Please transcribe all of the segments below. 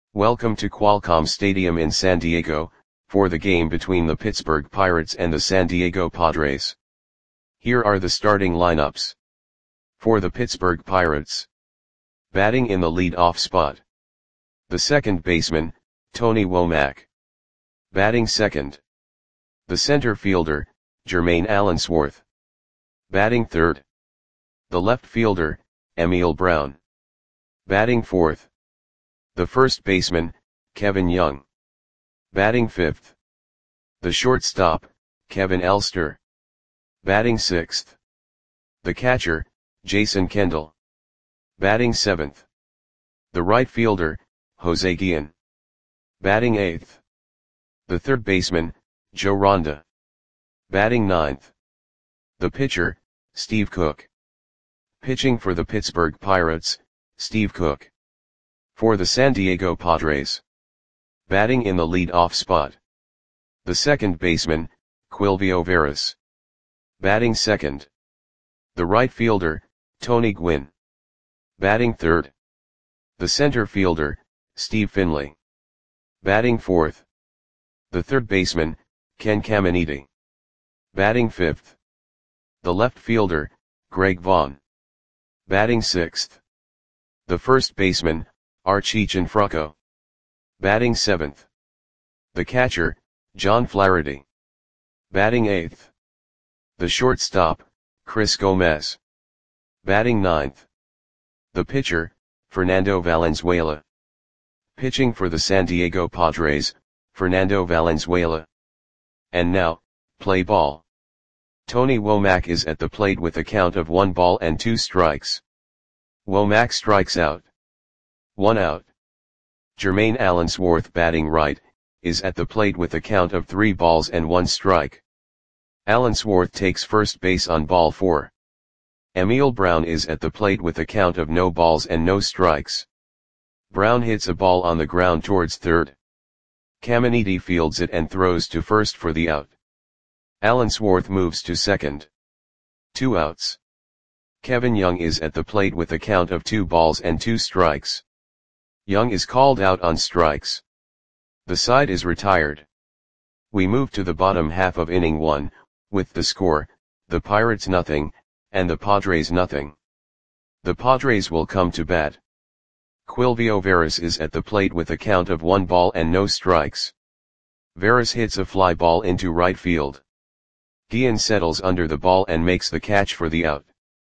Welcome to Qualcomm Stadium in San Diego, for the game between the Pittsburgh Pirates and the San Diego Padres. Here are the starting lineups. For the Pittsburgh Pirates. Batting in the lead-off spot. The second baseman, Tony Womack. Batting second. The center fielder, Jermaine Allensworth. Batting third. The left fielder, Emil Brown. Batting fourth. The first baseman, Kevin Young. Batting fifth. The shortstop, Kevin Elster. Batting sixth. The catcher, Jason Kendall. Batting seventh. The right fielder, Jose Guillen. Batting eighth. The third baseman, Joe Ronda. Batting ninth. The pitcher, Steve Cook. Pitching for the Pittsburgh Pirates, Steve Cook. For the San Diego Padres. Batting in the lead-off spot. The second baseman, Quilvio Veras. Batting second. The right fielder, Tony Gwynn. Batting third. The center fielder, Steve Finley. Batting fourth. The third baseman, Ken Caminiti. Batting fifth. The left fielder, Greg Vaughn. Batting sixth. The first baseman, Archie Cianfrocco. Batting seventh. The catcher, John Flaherty. Batting eighth. The shortstop, Chris Gomez. Batting ninth. The pitcher, Fernando Valenzuela. Pitching for the San Diego Padres, Fernando Valenzuela. And now, play ball. Tony Womack is at the plate with a count of 1 ball and 2 strikes. Womack strikes out. 1 out. Jermaine Allensworth, batting right, is at the plate with a count of 3 balls and 1 strike. Allensworth takes first base on ball 4. Emil Brown is at the plate with a count of no balls and no strikes. Brown hits a ball on the ground towards third. Caminiti fields it and throws to first for the out. Allensworth moves to second. 2 outs. Kevin Young is at the plate with a count of 2 balls and 2 strikes. Young is called out on strikes. The side is retired. We move to the bottom half of inning 1, with the score, the Pirates nothing, and the Padres nothing. The Padres will come to bat. Quilvio Veras is at the plate with a count of 1 ball and no strikes. Veras hits a fly ball into right field. Guillen settles under the ball and makes the catch for the out.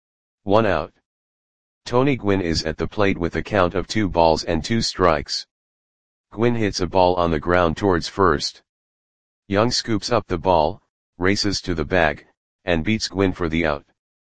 1 out. Tony Gwynn is at the plate with a count of 2 balls and 2 strikes. Gwynn hits a ball on the ground towards first. Young scoops up the ball, races to the bag, and beats Gwynn for the out.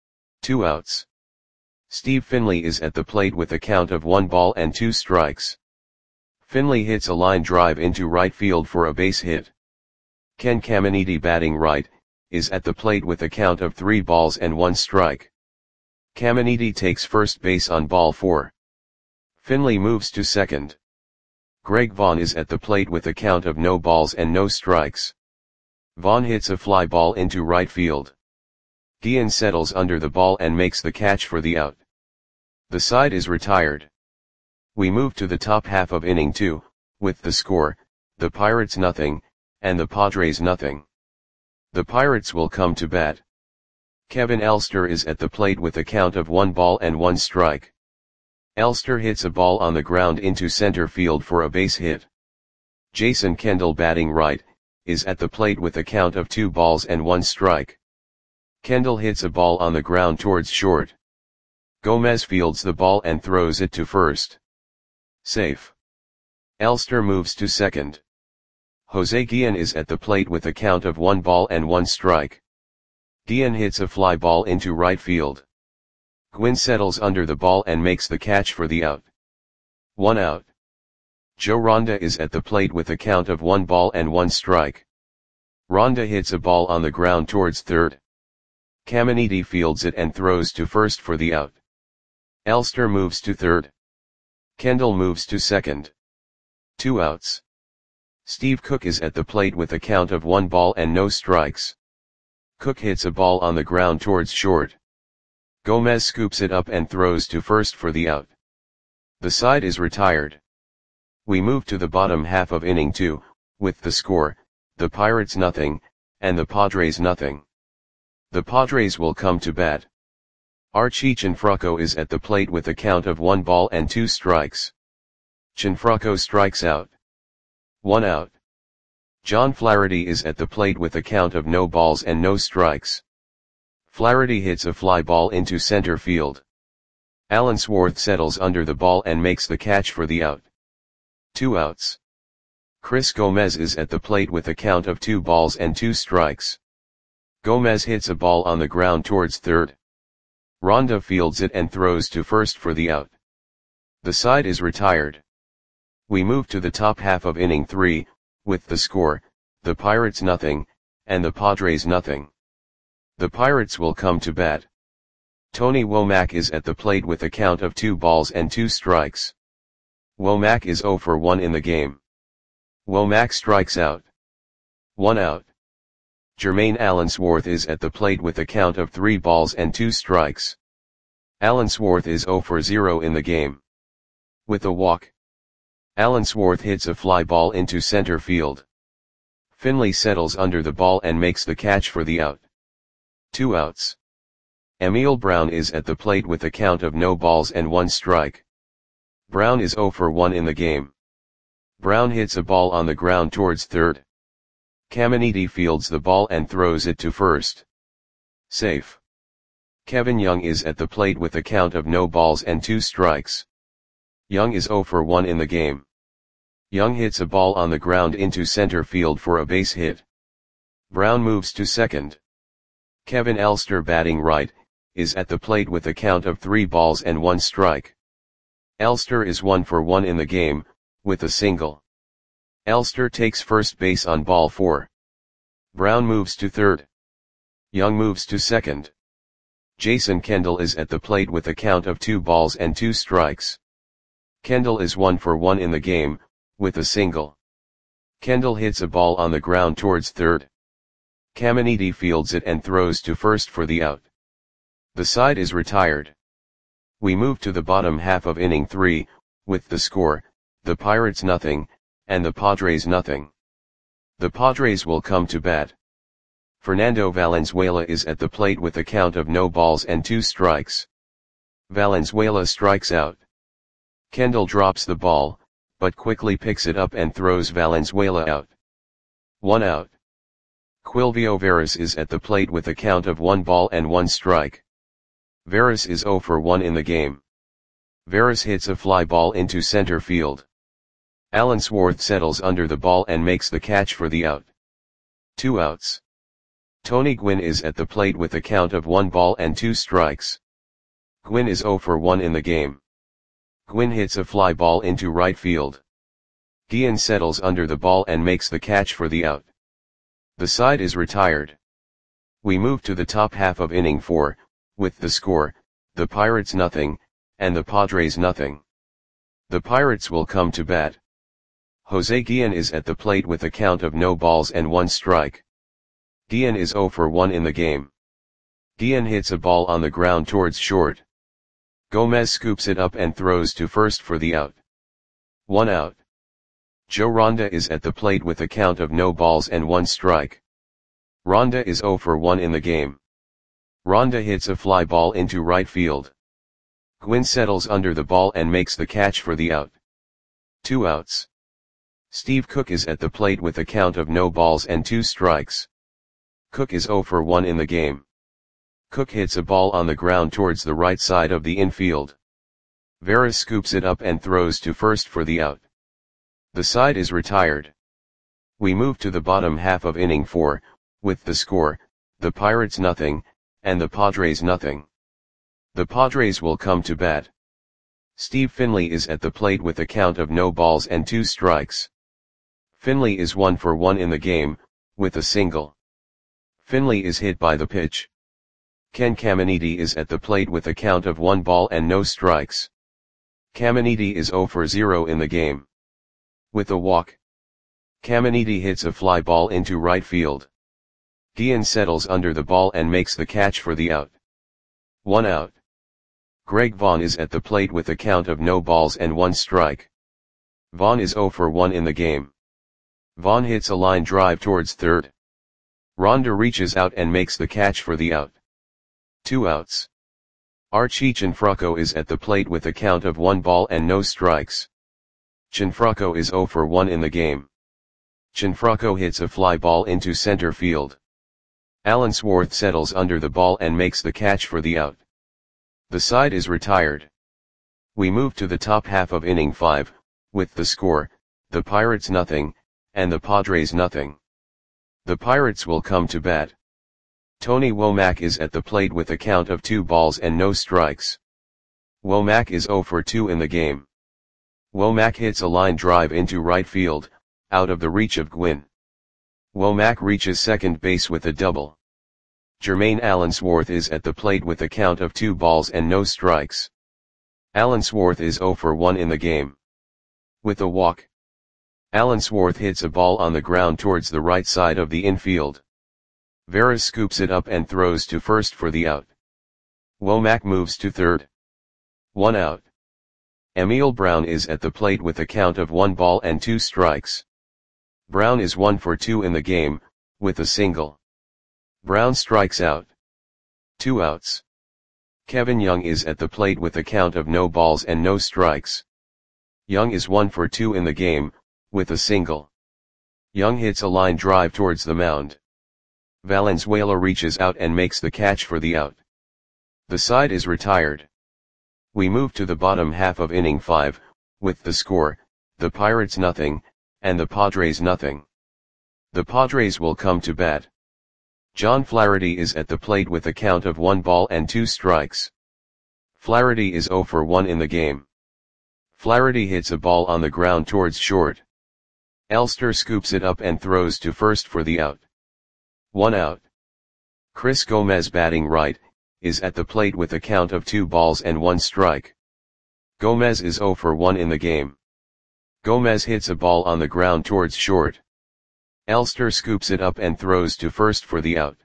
2 outs. Steve Finley is at the plate with a count of 1 ball and 2 strikes. Finley hits a line drive into right field for a base hit. Ken Caminiti, batting right, is at the plate with a count of 3 balls and 1 strike. Caminiti takes first base on ball 4. Finley moves to second. Greg Vaughn is at the plate with a count of no balls and no strikes. Vaughn hits a fly ball into right field. Guillen settles under the ball and makes the catch for the out. The side is retired. We move to the top half of inning 2, with the score, the Pirates nothing, and the Padres nothing. The Pirates will come to bat. Kevin Elster is at the plate with a count of 1 ball and 1 strike. Elster hits a ball on the ground into center field for a base hit. Jason Kendall, batting right, is at the plate with a count of 2 balls and 1 strike. Kendall hits a ball on the ground towards short. Gomez fields the ball and throws it to first. Safe. Elster moves to second. Jose Guillen is at the plate with a count of 1 ball and 1 strike. Guillen hits a fly ball into right field. Gwynn settles under the ball and makes the catch for the out. 1 out. Joe Ronda is at the plate with a count of 1 ball and 1 strike. Ronda hits a ball on the ground towards third. Caminiti fields it and throws to first for the out. Elster moves to third. Kendall moves to second. 2 outs. Steve Cook is at the plate with a count of 1 ball and no strikes. Cook hits a ball on the ground towards short. Gomez scoops it up and throws to first for the out. The side is retired. We move to the bottom half of inning 2, with the score, the Pirates nothing, and the Padres nothing. The Padres will come to bat. Archie Cianfrocco is at the plate with a count of 1 ball and 2 strikes. Cianfrocco strikes out. 1 out. John Flaherty is at the plate with a count of no balls and no strikes. Flaherty hits a fly ball into center field. Alan Swarth settles under the ball and makes the catch for the out. 2 outs. Chris Gomez is at the plate with a count of 2 balls and 2 strikes. Gomez hits a ball on the ground towards third. Ronda fields it and throws to first for the out. The side is retired. We move to the top half of inning 3, with the score, the Pirates nothing, and the Padres nothing. The Pirates will come to bat. Tony Womack is at the plate with a count of 2 balls and 2 strikes. Womack is 0 for 1 in the game. Womack strikes out. 1 out. Jermaine Allensworth is at the plate with a count of 3 balls and 2 strikes. Allensworth is 0 for 0 in the game. With a walk, Allensworth hits a fly ball into center field. Finley settles under the ball and makes the catch for the out. 2 outs. Emil Brown is at the plate with a count of no balls and 1 strike. Brown is 0 for 1 in the game. Brown hits a ball on the ground towards third. Caminiti fields the ball and throws it to first. Safe. Kevin Young is at the plate with a count of no balls and 2 strikes. Young is 0 for 1 in the game. Young hits a ball on the ground into center field for a base hit. Brown moves to second. Kevin Elster, batting right, is at the plate with a count of 3 balls and 1 strike. Elster is 1 for 1 in the game, with a single. Elster takes first base on ball 4. Brown moves to third. Young moves to second. Jason Kendall is at the plate with a count of 2 balls and 2 strikes. Kendall is 1 for 1 in the game, with a single. Kendall hits a ball on the ground towards third. Caminiti fields it and throws to first for the out. The side is retired. We move to the bottom half of inning 3, with the score, the Pirates nothing, and the Padres nothing. The Padres will come to bat. Fernando Valenzuela is at the plate with a count of no balls and 2 strikes. Valenzuela strikes out. Kendall drops the ball, but quickly picks it up and throws Valenzuela out. 1 out. Quilvio Veras is at the plate with a count of 1 ball and 1 strike. Veras is 0 for 1 in the game. Veras hits a fly ball into center field. Allensworth settles under the ball and makes the catch for the out. 2 outs. Tony Gwynn is at the plate with a count of 1 ball and 2 strikes. Gwynn is 0 for 1 in the game. Gwynn hits a fly ball into right field. Guillen settles under the ball and makes the catch for the out. The side is retired. We move to the top half of inning 4, with the score, the Pirates nothing, and the Padres nothing. The Pirates will come to bat. Jose Guillen is at the plate with a count of no balls and 1 strike. Guillen is 0 for 1 in the game. Guillen hits a ball on the ground towards short. Gomez scoops it up and throws to first for the out. 1 out. Joe Ronda is at the plate with a count of no balls and 1 strike. Ronda is 0 for 1 in the game. Ronda hits a fly ball into right field. Gwynn settles under the ball and makes the catch for the out. 2 outs. Steve Cook is at the plate with a count of no balls and 2 strikes. Cook is 0 for 1 in the game. Cook hits a ball on the ground towards the right side of the infield. Veras scoops it up and throws to first for the out. The side is retired. We move to the bottom half of inning 4, with the score, the Pirates nothing, and the Padres nothing. The Padres will come to bat. Steve Finley is at the plate with a count of no balls and 2 strikes. Finley is 1 for 1 in the game, with a single. Finley is hit by the pitch. Ken Caminiti is at the plate with a count of 1 ball and no strikes. Caminiti is 0 for 0 in the game. With a walk, Caminiti hits a fly ball into right field. Guillen settles under the ball and makes the catch for the out. 1 out. Greg Vaughn is at the plate with a count of no balls and 1 strike. Vaughn is 0 for 1 in the game. Vaughn hits a line drive towards third. Ronda reaches out and makes the catch for the out. 2 outs. Archie Cianfrocco is at the plate with a count of 1 ball and no strikes. Cianfrocco is 0 for 1 in the game. Cianfrocco hits a fly ball into center field. Allensworth settles under the ball and makes the catch for the out. The side is retired. We move to the top half of inning 5, with the score, the Pirates nothing, and the Padres nothing. The Pirates will come to bat. Tony Womack is at the plate with a count of 2 balls and no strikes. Womack is 0 for 2 in the game. Womack hits a line drive into right field, out of the reach of Gwynn. Womack reaches second base with a double. Jermaine Allensworth is at the plate with a count of 2 balls and no strikes. Allensworth is 0 for 1 in the game. With a walk, Allensworth hits a ball on the ground towards the right side of the infield. Veras scoops it up and throws to first for the out. Womack moves to third. 1 out. Emil Brown is at the plate with a count of 1 ball and 2 strikes. Brown is 1 for 2 in the game, with a single. Brown strikes out. 2 outs. Kevin Young is at the plate with a count of no balls and no strikes. Young is 1 for 2 in the game, with a single. Young hits a line drive towards the mound. Valenzuela reaches out and makes the catch for the out. The side is retired. We move to the bottom half of inning 5, with the score, the Pirates nothing, and the Padres nothing. The Padres will come to bat. John Flaherty is at the plate with a count of 1 ball and 2 strikes. Flaherty is 0 for 1 in the game. Flaherty hits a ball on the ground towards short. Elster scoops it up and throws to first for the out. 1 out. Chris Gomez, batting right, is at the plate with a count of 2 balls and 1 strike. Gomez is 0 for 1 in the game. Gomez hits a ball on the ground towards short. Elster scoops it up and throws to first for the out.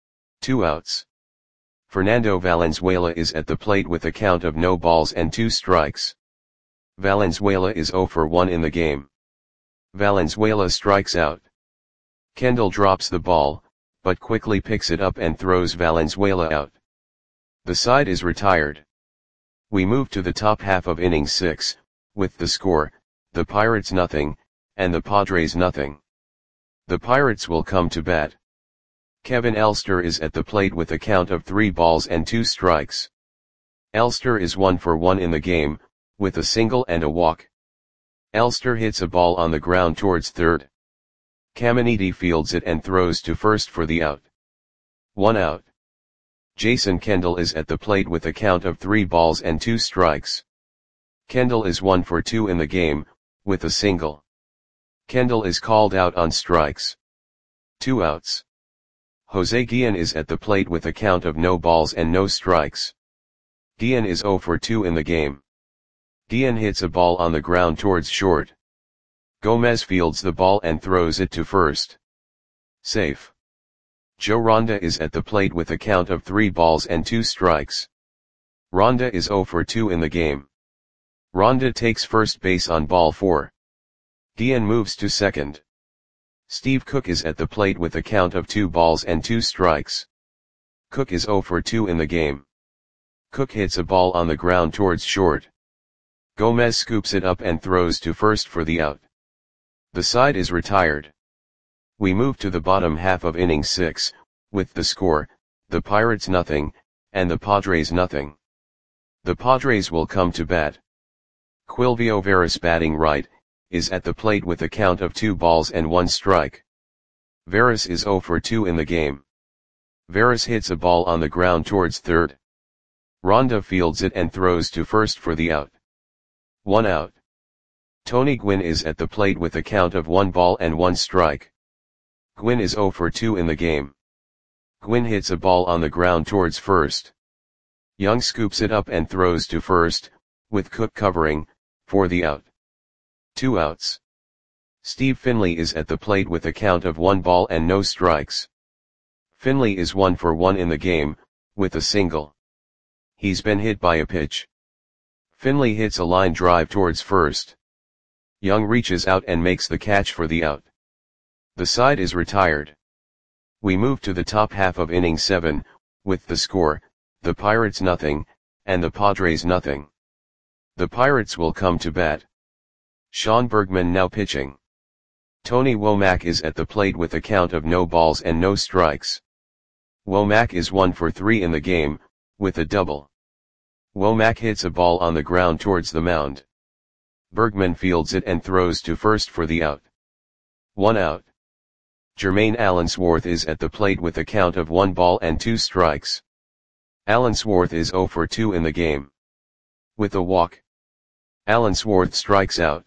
2 outs. Fernando Valenzuela is at the plate with a count of no balls and 2 strikes. Valenzuela is 0 for 1 in the game. Valenzuela strikes out. Kendall drops the ball, but quickly picks it up and throws Valenzuela out. The side is retired. We move to the top half of inning 6, with the score, the Pirates nothing, and the Padres nothing. The Pirates will come to bat. Kevin Elster is at the plate with a count of 3 balls and 2 strikes. Elster is 1 for 1 in the game, with a single and a walk. Elster hits a ball on the ground towards third. Caminiti fields it and throws to first for the out. 1 out. Jason Kendall is at the plate with a count of 3 balls and 2 strikes. Kendall is 1 for 2 in the game, with a single. Kendall is called out on strikes. 2 outs. Jose Guillen is at the plate with a count of no balls and no strikes. Guillen is 0 for 2 in the game. Guillen hits a ball on the ground towards short. Gomez fields the ball and throws it to first. Safe. Joe Ronda is at the plate with a count of 3 balls and 2 strikes. Ronda is 0 for 2 in the game. Ronda takes first base on ball 4. Guillen moves to second. Steve Cook is at the plate with a count of 2 balls and 2 strikes. Cook is 0 for 2 in the game. Cook hits a ball on the ground towards short. Gomez scoops it up and throws to first for the out. The side is retired. We move to the bottom half of inning 6, with the score, the Pirates nothing, and the Padres nothing. The Padres will come to bat. Quilvio Veras, batting right, is at the plate with a count of 2 balls and 1 strike. Veras is 0 for 2 in the game. Veras hits a ball on the ground towards third. Ronda fields it and throws to first for the out. 1 out. Tony Gwynn is at the plate with a count of 1 ball and 1 strike. Gwynn is 0 for 2 in the game. Gwynn hits a ball on the ground towards first. Young scoops it up and throws to first, with Cook covering, for the out. 2 outs. Steve Finley is at the plate with a count of 1 ball and no strikes. Finley is 1 for 1 in the game, with a single. He's been hit by a pitch. Finley hits a line drive towards first. Young reaches out and makes the catch for the out. The side is retired. We move to the top half of inning 7, with the score, the Pirates nothing, and the Padres nothing. The Pirates will come to bat. Sean Bergman now pitching. Tony Womack is at the plate with a count of no balls and no strikes. Womack is 1 for 3 in the game, with a double. Womack hits a ball on the ground towards the mound. Bergman fields it and throws to first for the out. 1 out. Jermaine Allensworth is at the plate with a count of 1 ball and 2 strikes. Allensworth is 0 for 2 in the game. With a walk. Allensworth strikes out.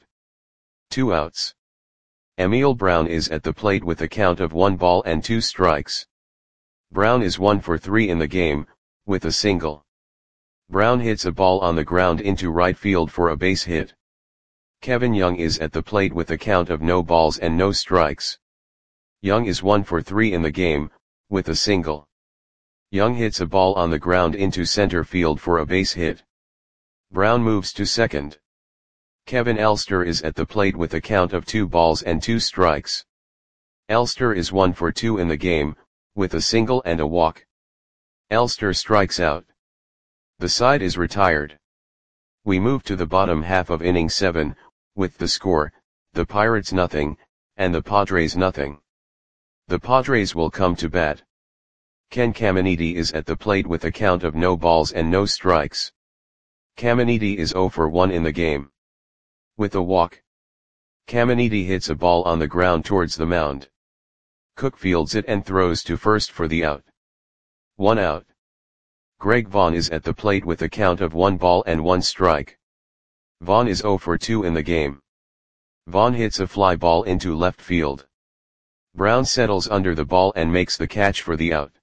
2 outs. Emil Brown is at the plate with a count of 1 ball and 2 strikes. Brown is 1 for 3 in the game, with a single. Brown hits a ball on the ground into right field for a base hit. Kevin Young is at the plate with a count of no balls and no strikes. Young is 1 for 3 in the game, with a single. Young hits a ball on the ground into center field for a base hit. Brown moves to second. Kevin Elster is at the plate with a count of 2 balls and 2 strikes. Elster is 1 for 2 in the game, with a single and a walk. Elster strikes out. The side is retired. We move to the bottom half of inning 7, with the score, the Pirates nothing, and the Padres nothing. The Padres will come to bat. Ken Caminiti is at the plate with a count of no balls and no strikes. Caminiti is 0 for 1 in the game. With a walk. Caminiti hits a ball on the ground towards the mound. Cook fields it and throws to first for the out. 1 out. Greg Vaughn is at the plate with a count of 1 ball and 1 strike. Vaughn is 0 for 2 in the game. Vaughn hits a fly ball into left field. Brown settles under the ball and makes the catch for the out.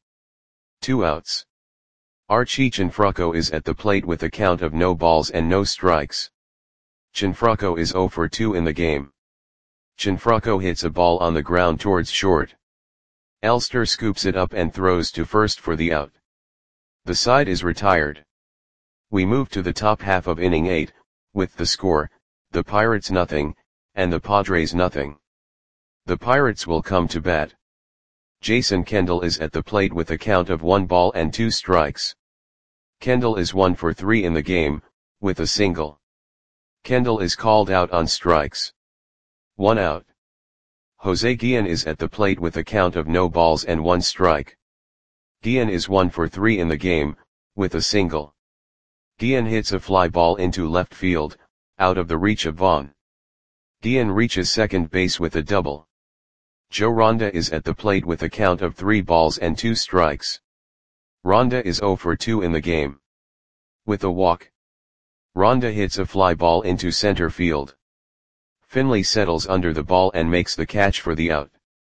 2 outs. Archie Cianfrocco is at the plate with a count of no balls and no strikes. Cianfrocco is 0 for 2 in the game. Cianfrocco hits a ball on the ground towards short. Elster scoops it up and throws to first for the out. The side is retired. We move to the top half of inning 8, with the score, the Pirates nothing, and the Padres nothing. The Pirates will come to bat. Jason Kendall is at the plate with a count of 1 ball and 2 strikes. Kendall is 1 for 3 in the game, with a single. Kendall is called out on strikes. 1 out. Jose Guillen is at the plate with a count of no balls and 1 strike. Guillen is 1 for 3 in the game, with a single. Guillen hits a fly ball into left field, out of the reach of Vaughn. Guillen reaches second base with a double. Joe Ronda is at the plate with a count of 3 balls and 2 strikes. Ronda is 0 for 2 in the game. With a walk. Ronda hits a fly ball into center field. Finley settles under the ball and makes the catch for the out.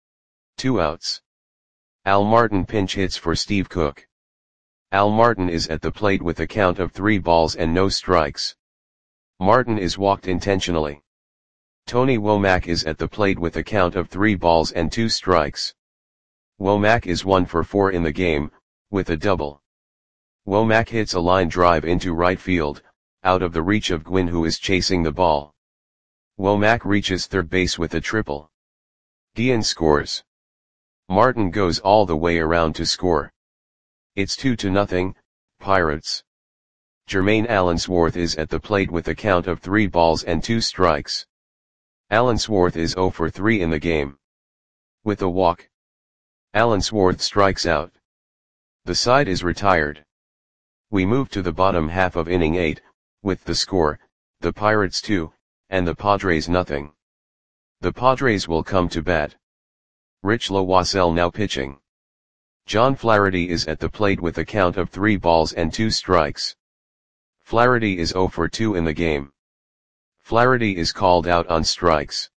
2 outs. Al Martin pinch hits for Steve Cook. Al Martin is at the plate with a count of 3 balls and no strikes. Martin is walked intentionally. Tony Womack is at the plate with a count of 3 balls and 2 strikes. Womack is 1 for 4 in the game, with a double. Womack hits a line drive into right field, out of the reach of Gwynn, who is chasing the ball. Womack reaches third base with a triple. Guillen scores. Martin goes all the way around to score. It's 2-0, Pirates. Jermaine Allensworth is at the plate with a count of 3 balls and 2 strikes. Allensworth is 0 for 3 in the game. With a walk. Allensworth strikes out. The side is retired. We move to the bottom half of inning 8, with the score, the Pirates 2, and the Padres nothing. The Padres will come to bat. Rich Loisel now pitching. John Flaherty is at the plate with a count of 3 balls and 2 strikes. Flaherty is 0 for 2 in the game. Flaherty is called out on strikes.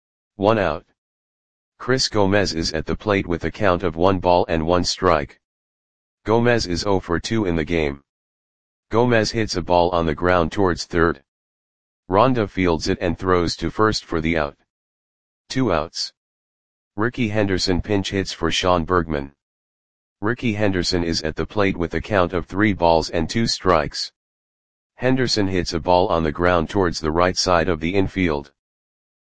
1 out. Chris Gomez is at the plate with a count of 1 ball and 1 strike. Gomez is 0 for 2 in the game. Gomez hits a ball on the ground towards third. Ronda fields it and throws to first for the out. 2 outs. Ricky Henderson pinch hits for Sean Bergman. Ricky Henderson is at the plate with a count of 3 balls and 2 strikes. Henderson hits a ball on the ground towards the right side of the infield.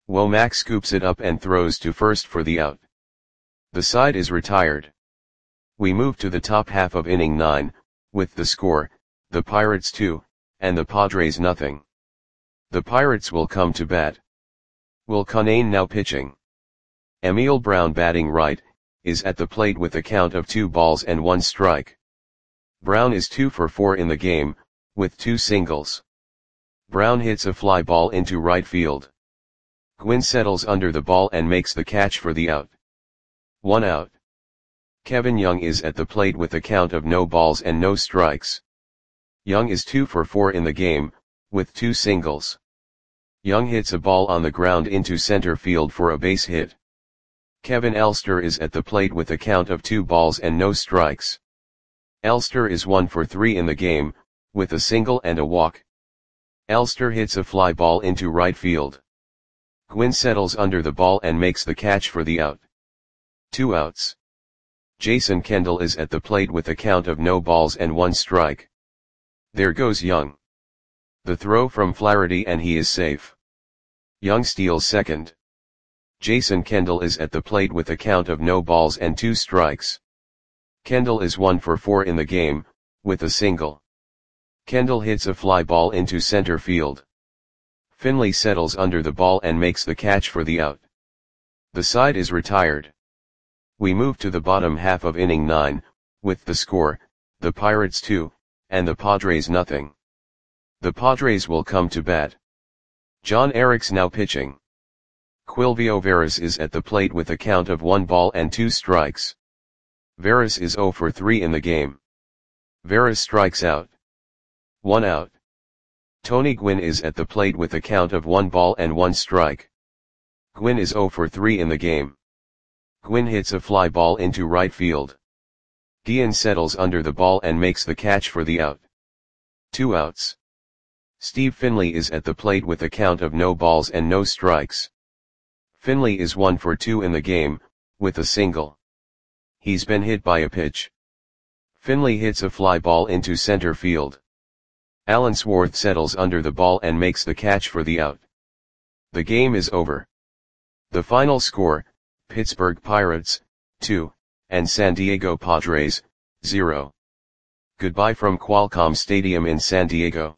Womack scoops it up and throws to first for the out. The side is retired. We move to the top half of inning 9, with the score, the Pirates 2, and the Padres nothing. The Pirates will come to bat. Will Cunnane now pitching. Emil Brown batting right, is at the plate with a count of 2 balls and 1 strike. Brown is 2 for 4 in the game, with 2 singles. Brown hits a fly ball into right field. Gwynn settles under the ball and makes the catch for the out. 1 out. Kevin Young is at the plate with a count of no balls and no strikes. Young is 2 for 4 in the game, with 2 singles. Young hits a ball on the ground into center field for a base hit. Kevin Elster is at the plate with a count of 2 balls and no strikes. Elster is 1 for 3 in the game, with a single and a walk. Elster hits a fly ball into right field. Gwynn settles under the ball and makes the catch for the out. 2 outs. Jason Kendall is at the plate with a count of no balls and 1 strike. There goes Young. The throw from Flaherty and he is safe. Young steals second. Jason Kendall is at the plate with a count of no balls and 2 strikes. Kendall is 1 for 4 in the game, with a single. Kendall hits a fly ball into center field. Finley settles under the ball and makes the catch for the out. The side is retired. We move to the bottom half of inning 9, with the score, the Pirates 2, and the Padres nothing. The Padres will come to bat. John Eriks now pitching. Quilvio Veras is at the plate with a count of 1 ball and 2 strikes. Veras is 0 for 3 in the game. Veras strikes out. 1 out. Tony Gwynn is at the plate with a count of 1 ball and 1 strike. Gwynn is 0 for 3 in the game. Gwynn hits a fly ball into right field. Guillen settles under the ball and makes the catch for the out. 2 outs. Steve Finley is at the plate with a count of no balls and no strikes. Finley is 1 for 2 in the game, with a single. He's been hit by a pitch. Finley hits a fly ball into center field. Alan Swarth settles under the ball and makes the catch for the out. The game is over. The final score, Pittsburgh Pirates, 2, and San Diego Padres, 0. Goodbye from Qualcomm Stadium in San Diego.